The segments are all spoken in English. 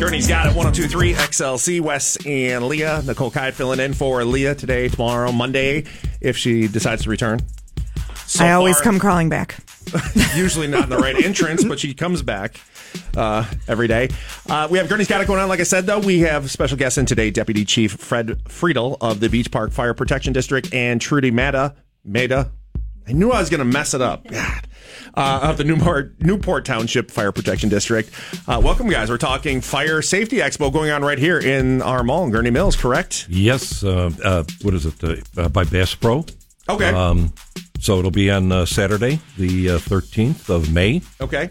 Gurney's got it. 102.3 XLC. Wes and Leah. Nicole Kai filling in for Leah today, tomorrow, Monday, if she decides to return. I always come crawling back. Usually not in the right entrance, but she comes back every day. We have Gurney's got it going on. Like I said, though, we have special guests in today. Deputy Chief Fred Friedel of the Beach Park Fire Protection District and Trudy Mada. I knew I was going to mess it up. God. Of the Newport Township Fire Protection District. Welcome, guys. We're talking Fire Safety Expo going on right here in our mall in Gurney Mills, correct? Yes. What is it? By Bass Pro. Okay. So it'll be on Saturday, the 13th of May. Okay.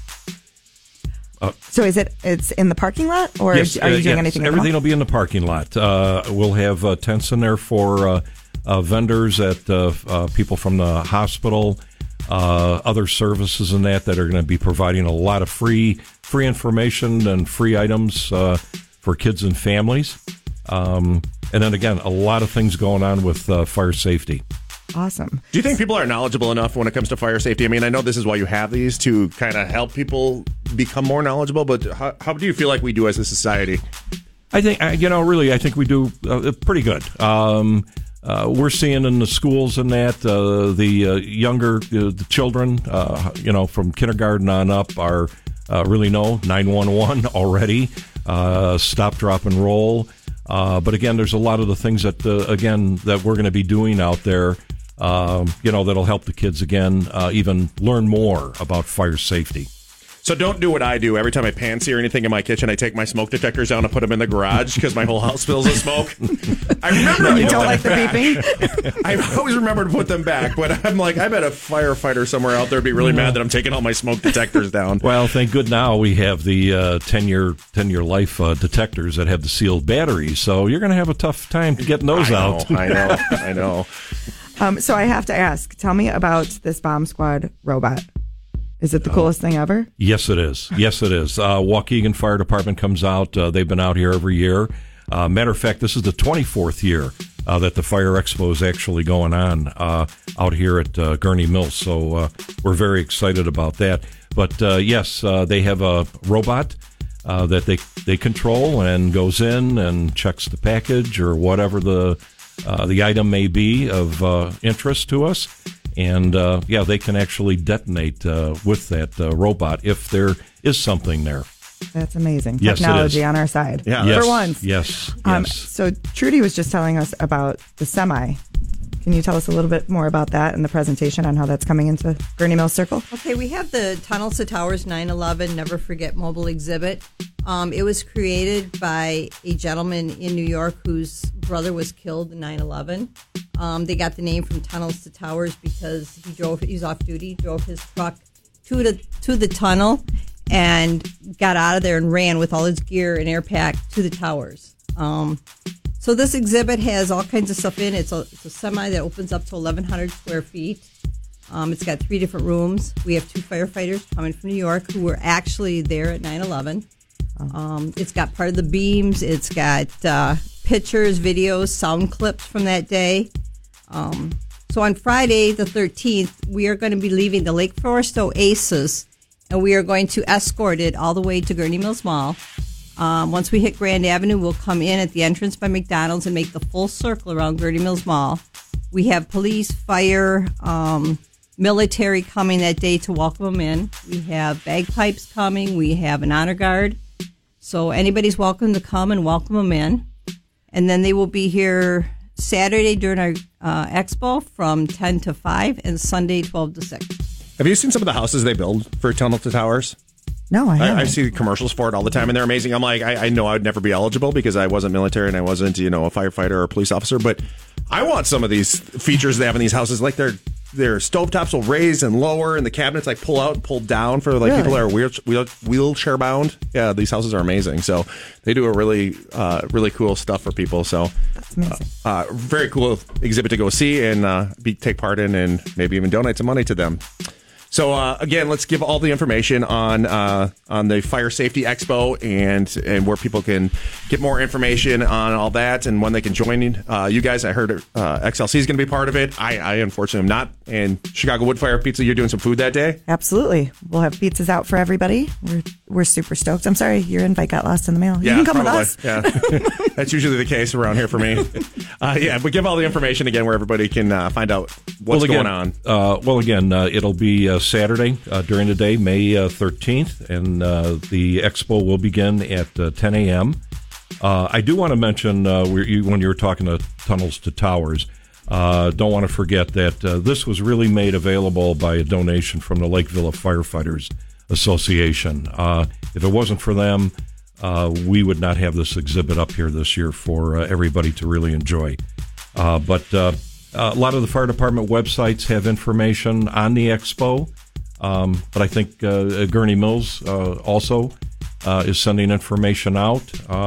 So it's in the parking lot, or yes, are you doing anything? Everything will be in the parking lot. We'll have tents in there for vendors, at people from the hospital, other services and that are going to be providing a lot of free information and free items for kids and families. And then again, a lot of things going on with fire safety. Awesome. Do you think people are knowledgeable enough when it comes to fire safety? I mean, I know this is why you have these, to kind of help people become more knowledgeable, but how do you feel like we do as a society? I think, I think we do pretty good. We're seeing in the schools and that the younger the children, from kindergarten on up are really know 911 already, stop, drop, and roll. But again, there's a lot of the things that that we're going to be doing out there, that'll help the kids even learn more about fire safety. So don't do what I do. Every time I pan-sear anything in my kitchen, I take my smoke detectors down and put them in the garage because my whole house fills with smoke. I remember you don't like the beeping? I always remember to put them back, but I'm like, I bet a firefighter somewhere out there would be really mad that I'm taking all my smoke detectors down. Well, thank good now we have the 10-year life detectors that have the sealed batteries, so you're going to have a tough time getting those out. I know. So I have to ask, tell me about this bomb squad robot. Is it the coolest thing ever? Yes, it is. Waukegan Fire Department comes out. They've been out here every year. Matter of fact, this is the 24th year that the Fire Expo is actually going on out here at Gurney Mills. So we're very excited about that. But yes, they have a robot that they control and goes in and checks the package or whatever the item may be of interest to us. And, they can actually detonate with that robot if there is something there. That's amazing. Yes, technology on our side. Yeah. Yes, for once. Yes. So Trudy was just telling us about the semi. Can you tell us a little bit more about that and the presentation on how that's coming into Gurney Mills Circle? Okay, we have the Tunnels to Towers 9/11 Never Forget mobile exhibit. It was created by a gentleman in New York whose brother was killed in 9/11. They got the name from Tunnels to Towers because he's off duty, drove his truck to the tunnel and got out of there and ran with all his gear and air pack to the towers. So this exhibit has all kinds of stuff in it. It's a semi that opens up to 1,100 square feet. It's got 3 different rooms. We have 2 firefighters coming from New York who were actually there at 9/11. It's got part of the beams. It's got pictures, videos, sound clips from that day. So on Friday, the 13th, we are going to be leaving the Lake Forest Oasis, and we are going to escort it all the way to Gurney Mills Mall. Once we hit Grand Avenue, we'll come in at the entrance by McDonald's and make the full circle around Gurney Mills Mall. We have police, fire, military coming that day to welcome them in. We have bagpipes coming. We have an honor guard. So anybody's welcome to come and welcome them in. And then they will be here Saturday during our expo from 10 to 5 and Sunday 12 to 6. Have you seen some of the houses they build for Tunnel to Towers? No, I haven't. I see commercials for it all the time, and they're amazing. I'm like, I know I would never be eligible because I wasn't military and I wasn't, a firefighter or a police officer, but I want some of these features they have in these houses. Like their stovetops will raise and lower, and the cabinets pull out and pull down for people that are wheelchair bound. Yeah, these houses are amazing. So they do a really cool stuff for people. So that's amazing. Very cool exhibit to go see and take part in, and maybe even donate some money to them. So again, let's give all the information on the Fire Safety Expo and where people can get more information on all that and when they can join you guys. I heard XLC is going to be part of it. I unfortunately am not. And Chicago Wood Fire Pizza, you're doing some food that day? Absolutely. We'll have pizzas out for everybody. We're super stoked. I'm sorry, your invite got lost in the mail. Yeah, you can come probably. with us. Yeah. That's usually the case around here for me. But give all the information again where everybody can find out what's going on. It'll be Saturday during the day, May 13th, and the expo will begin at 10 a.m. I do want to mention when you were talking to Tunnels to Towers, don't want to forget that this was really made available by a donation from the Lake Villa Firefighters Association. If it wasn't for them, we would not have this exhibit up here this year for everybody to really enjoy. But a lot of the fire department websites have information on the expo, but I think Gurney Mills also is sending information out.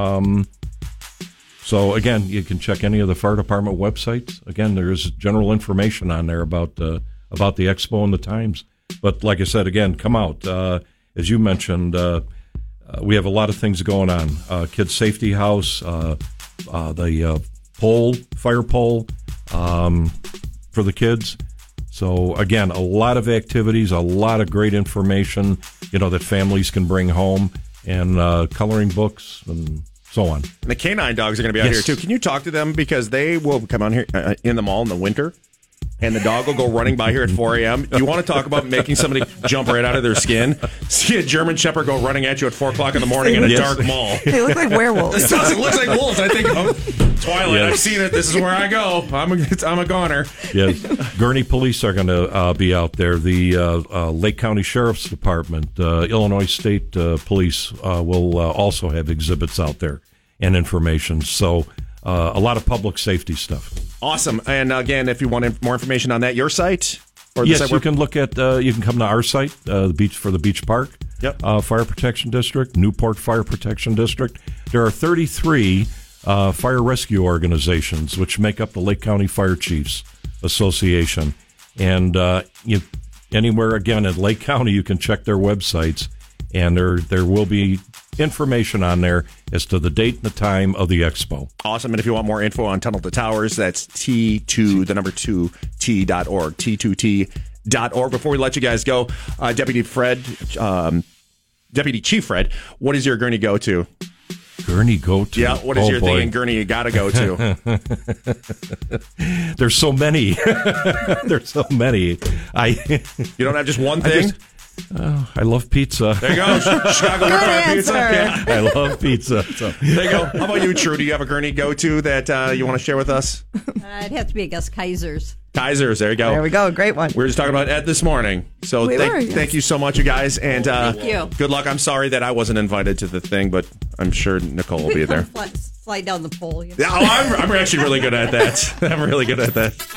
So again, you can check any of the fire department websites. Again, there's general information on there about the expo and the times. But like I said, again, come out. As you mentioned, we have a lot of things going on. Kids Safety House, the fire pole for the kids. So again, a lot of activities, a lot of great information, that families can bring home, and coloring books and so on. And the canine dogs are going to be out here too. Can you talk to them, because they will come out here in the mall in the winter, and the dog will go running by here at 4 a.m. You want to talk about making somebody jump right out of their skin? See a German Shepherd go running at you at 4 o'clock in the morning in a dark mall. They look like werewolves. It looks like wolves. I think, Twilight, I've seen it. This is where I go. I'm a goner. Yes. Gurney Police are going to be out there. The Lake County Sheriff's Department, Illinois State Police will also have exhibits out there and information. So a lot of public safety stuff. Awesome. And again, if you want more information on that, your site? Or yes, you can look at, you can come to our site, the Beach Park Fire Protection District, Newport Fire Protection District. There are 33 fire rescue organizations which make up the Lake County Fire Chiefs Association. And anywhere, again, in Lake County, you can check their websites, and there will be information on there as to the date and the time of the expo. Awesome. And if you want more info on Tunnel to Towers, that's T2, the number 2T.org, T2T.org. Before we let you guys go, Deputy Chief Fred, what is your Gurney go-to? Gurney go-to? Yeah, what is your thing in Gurney you got to go to? There's so many. There's so many. You don't have just one thing? I love pizza. There you go. Chicago Wood Fire Pizza. Yeah. I love pizza. So. There you go. How about you, True? Do you have a Gurney go-to that you want to share with us? It'd have to be, I guess, Kaiser's. Kaiser's. There you go. There we go. Great one. We were just talking about Ed this morning. So thank you so much, you guys. And thank you. Good luck. I'm sorry that I wasn't invited to the thing, but I'm sure Nicole will be there. Slide down the pole. Yeah, I'm actually really good at that. I'm really good at that.